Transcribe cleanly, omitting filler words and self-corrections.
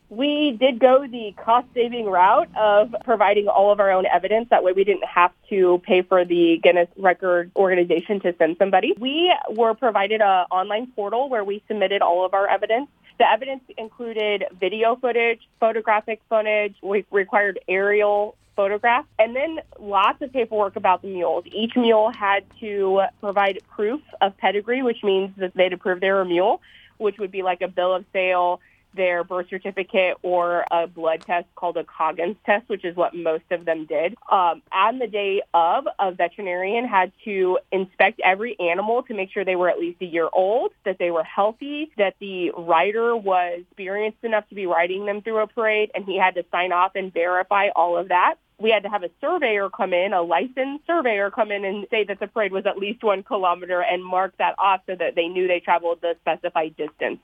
We did go the cost-saving route of providing all of our own evidence. That way we didn't have to pay for the Guinness Record organization to send somebody. We were provided an online portal where we submitted all of our evidence. The evidence included video footage, photographic footage. We required aerial photographs, and then lots of paperwork about the mules. Each mule had to provide proof of pedigree, which means that they'd approve they're a mule, which would be like a bill of sale, their birth certificate, or a blood test called a Coggins test, which is what most of them did. On the day of, a veterinarian had to inspect every animal to make sure they were at least a year old, that they were healthy, that the rider was experienced enough to be riding them through a parade, and he had to sign off and verify all of that. We had to have a surveyor come in, a licensed surveyor come in and say that the parade was at least 1 kilometer and mark that off so that they knew they traveled the specified distance.